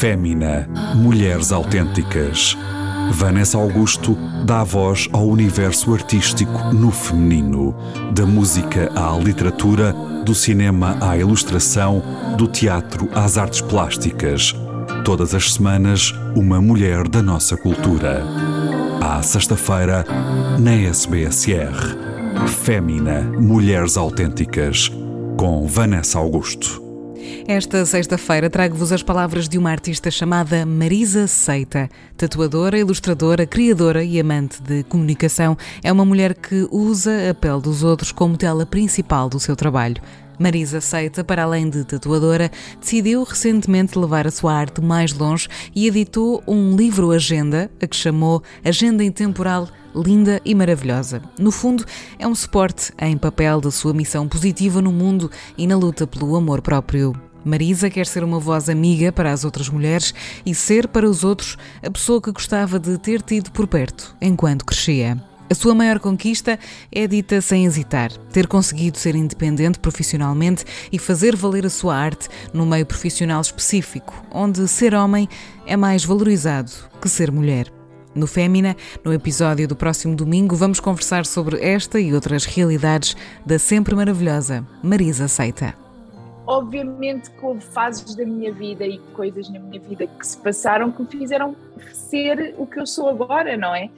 Fémina, mulheres autênticas. Vanessa Augusto dá voz ao universo artístico no feminino, da música à literatura, do cinema à ilustração, do teatro às artes plásticas. Todas as semanas, uma mulher da nossa cultura. À sexta-feira, na SBSR. Fémina, mulheres autênticas, com Vanessa Augusto. Esta sexta-feira trago-vos as palavras de uma artista chamada Marisa Seita. Tatuadora, ilustradora, criadora e amante de comunicação, é uma mulher que usa a pele dos outros como tela principal do seu trabalho. Marisa Seita, para além de tatuadora, decidiu recentemente levar a sua arte mais longe e editou um livro-agenda, a que chamou Agenda Intemporal Linda e Maravilhosa. No fundo, é um suporte em papel da sua missão positiva no mundo e na luta pelo amor próprio. Marisa quer ser uma voz amiga para as outras mulheres e ser para os outros a pessoa que gostava de ter tido por perto enquanto crescia. A sua maior conquista é dita sem hesitar, ter conseguido ser independente profissionalmente e fazer valer a sua arte num meio profissional específico, onde ser homem é mais valorizado que ser mulher. No Fémina, no episódio do próximo domingo, vamos conversar sobre esta e outras realidades da sempre maravilhosa Marisa Seita. Obviamente que houve fases da minha vida e coisas na minha vida que se passaram que me fizeram ser o que eu sou agora, não é?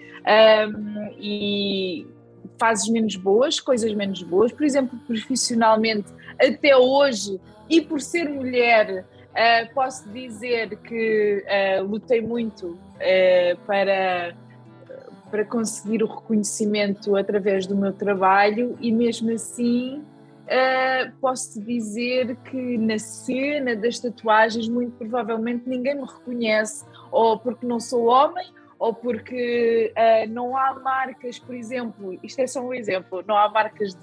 E fases menos boas, coisas menos boas, por exemplo, profissionalmente, até hoje, e por ser mulher, posso dizer que lutei muito para conseguir o reconhecimento através do meu trabalho e mesmo assim posso dizer que na cena das tatuagens muito provavelmente ninguém me reconhece, ou porque não sou homem, ou porque não há marcas, por exemplo, isto é só um exemplo, não há marcas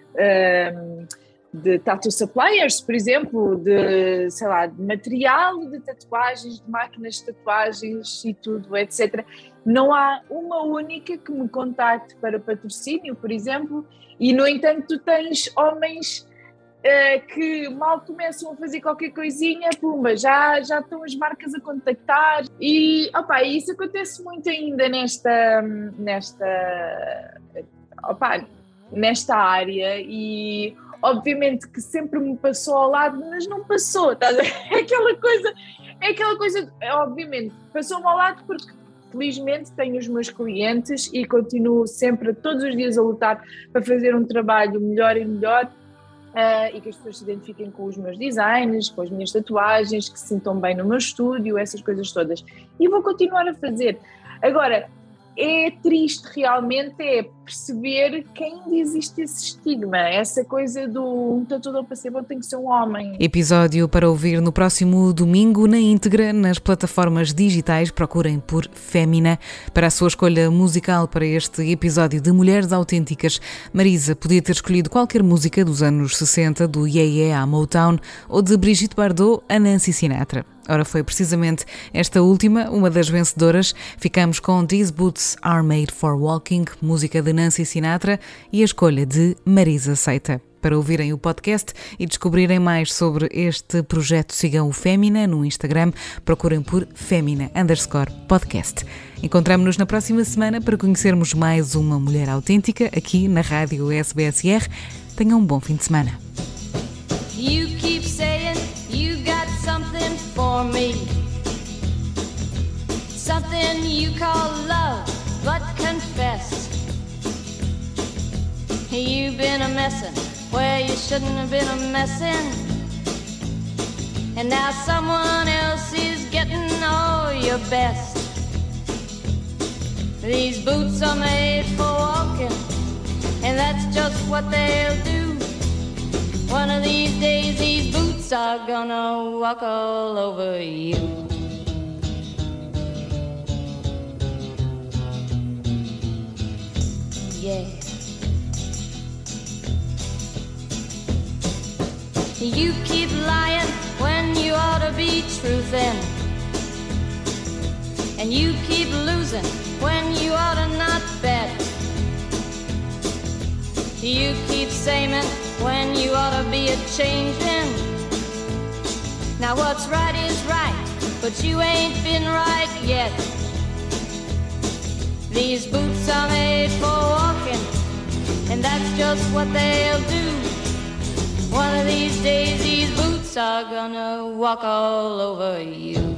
de tattoo suppliers, por exemplo, de, sei lá, de material de tatuagens, de máquinas de tatuagens e tudo, etc. Não há uma única que me contacte para patrocínio, por exemplo, e no entanto tu tens homens que mal começam a fazer qualquer coisinha, pumba, já estão as marcas a contactar e isso acontece muito ainda nesta área e obviamente que sempre me passou ao lado, mas não passou, tá? É aquela coisa, obviamente, passou-me ao lado porque felizmente tenho os meus clientes e continuo sempre, todos os dias a lutar para fazer um trabalho melhor e melhor e que as pessoas se identifiquem com os meus designs, com as minhas tatuagens, que se sintam bem no meu estúdio, essas coisas todas. E vou continuar a fazer. Agora, é triste realmente perceber que ainda existe esse estigma, essa coisa do um tatuador para ser bom tem que ser um homem. Episódio para ouvir no próximo domingo na íntegra nas plataformas digitais. Procurem por Fémina. Para a sua escolha musical para este episódio de Mulheres Autênticas, Marisa podia ter escolhido qualquer música dos anos 60, do Yeah Yeah à Motown, ou de Brigitte Bardot a Nancy Sinatra. Ora, foi precisamente esta última, uma das vencedoras. Ficamos com These Boots Are Made for Walking, música de Nancy Sinatra, e a escolha de Marisa Seita. Para ouvirem o podcast e descobrirem mais sobre este projeto, sigam o Fémina no Instagram, procurem por Fémina_podcast. Encontramo-nos na próxima semana para conhecermos mais uma mulher autêntica aqui na Rádio SBSR. Tenham um bom fim de semana. You keep saying you got something for me, something you call love, but confess you've been a messin' where you shouldn't have been a messin', and now someone else is getting all your best. These boots are made for walking, and that's just what they'll do. One of these days these boots are gonna walk all over you. Yeah. You keep lying when you ought to be truthin', and you keep losing when you ought to not bet. You keep saying when you ought to be a-changin'. Now what's right is right, but but you ain't been right yet. These boots are made for walking, and that's just what they'll do. One of these days these boots are gonna walk all over you.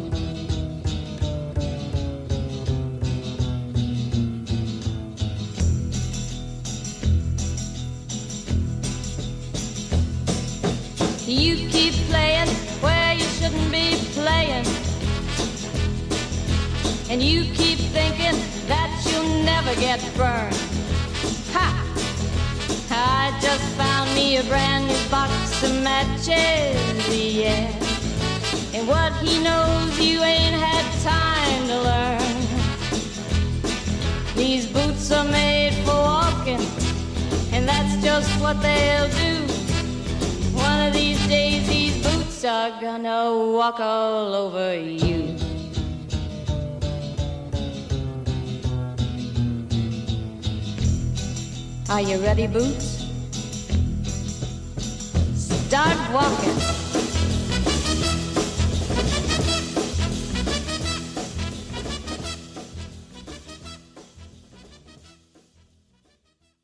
You keep playing where you shouldn't be playing, and you keep thinking that you'll never get burned. Ha! I just found me a brand new box of matches, yeah. And what he knows you ain't had time to learn. These boots are made for walking, and that's just what they'll do. One of these days these boots are gonna walk all over you. Are you ready, Boots? Start walking.